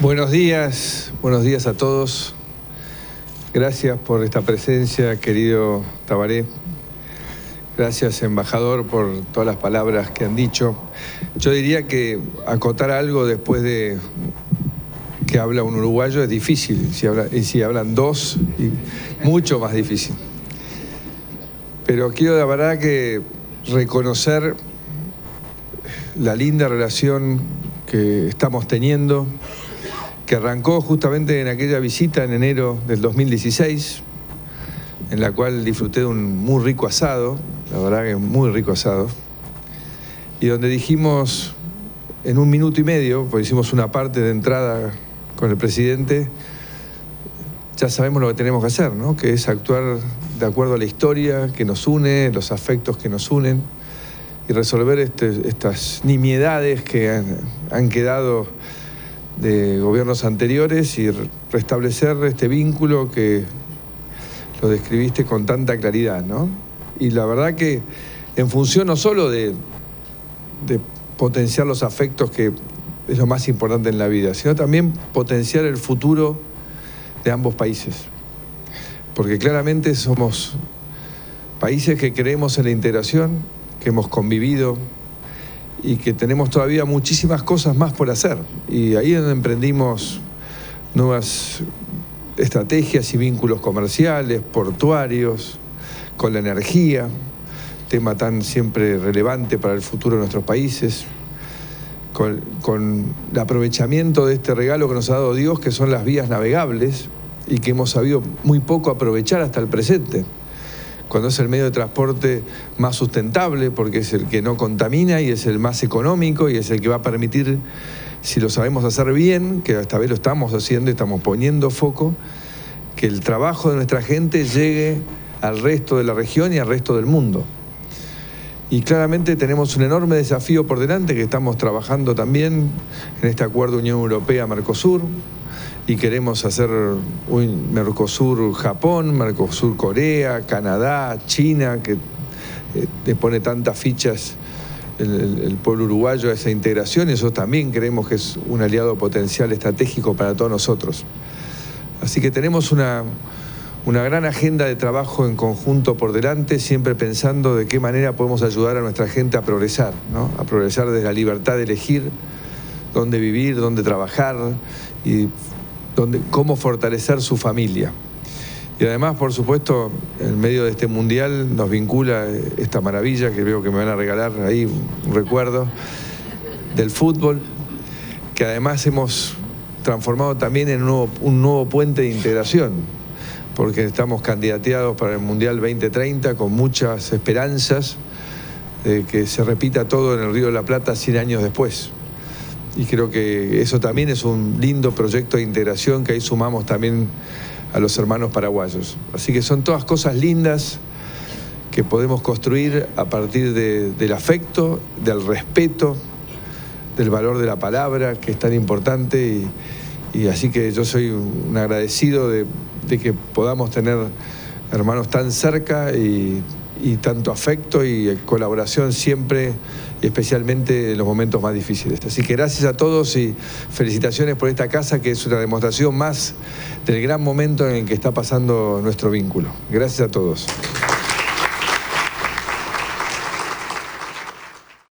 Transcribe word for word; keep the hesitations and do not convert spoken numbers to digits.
Buenos días, buenos días a todos. Gracias por esta presencia, querido Tabaré. Gracias, embajador, por todas las palabras que han dicho. Yo diría que acotar algo después de que habla un uruguayo es difícil, si habla, y si hablan dos, y mucho más difícil. Pero quiero de verdad que reconocer la linda relación que estamos teniendo, que arrancó justamente en aquella visita en enero del dos mil dieciséis, en la cual disfruté de un muy rico asado, la verdad que muy rico asado, y donde dijimos en un minuto y medio, pues hicimos una parte de entrada con el presidente, ya sabemos lo que tenemos que hacer, ¿no? Que es actuar de acuerdo a la historia que nos une, los afectos que nos unen, y resolver este, estas nimiedades que han, han quedado de gobiernos anteriores y restablecer este vínculo que lo describiste con tanta claridad, ¿no? Y la verdad que en función no solo de, de potenciar los afectos, que es lo más importante en la vida, sino también potenciar el futuro de ambos países. Porque claramente somos países que creemos en la integración, que hemos convivido y que tenemos todavía muchísimas cosas más por hacer. Y ahí es donde emprendimos nuevas estrategias y vínculos comerciales, portuarios, con la energía, tema tan siempre relevante para el futuro de nuestros países, con, con el aprovechamiento de este regalo que nos ha dado Dios, que son las vías navegables, y que hemos sabido muy poco aprovechar hasta el presente, cuando es el medio de transporte más sustentable, porque es el que no contamina y es el más económico y es el que va a permitir, si lo sabemos hacer bien, que esta vez lo estamos haciendo y estamos poniendo foco, que el trabajo de nuestra gente llegue al resto de la región y al resto del mundo. Y claramente tenemos un enorme desafío por delante, que estamos trabajando también en este acuerdo Unión Europea-Mercosur, y queremos hacer un Mercosur-Japón, Mercosur-Corea, Canadá, China, que eh, le pone tantas fichas el, el, el pueblo uruguayo a esa integración, y eso también creemos que es un aliado potencial estratégico para todos nosotros. Así que tenemos una, una gran agenda de trabajo en conjunto por delante, siempre pensando de qué manera podemos ayudar a nuestra gente a progresar, ¿no? A progresar desde la libertad de elegir dónde vivir, dónde trabajar y Donde, cómo fortalecer su familia. Y además, por supuesto, en medio de este mundial nos vincula esta maravilla, que veo que me van a regalar ahí un recuerdo, del fútbol, que además hemos transformado también en un nuevo, un nuevo puente de integración, porque estamos candidateados para el Mundial veinte treinta con muchas esperanzas de que se repita todo en el Río de la Plata cien años después. Y creo que eso también es un lindo proyecto de integración, que ahí sumamos también a los hermanos paraguayos. Así que son todas cosas lindas que podemos construir a partir de, del afecto, del respeto, del valor de la palabra, que es tan importante. Y, y así que yo soy un agradecido de, de que podamos tener hermanos tan cerca y, y tanto afecto y colaboración siempre, y especialmente en los momentos más difíciles. Así que gracias a todos y felicitaciones por esta casa, que es una demostración más del gran momento en el que está pasando nuestro vínculo. Gracias a todos.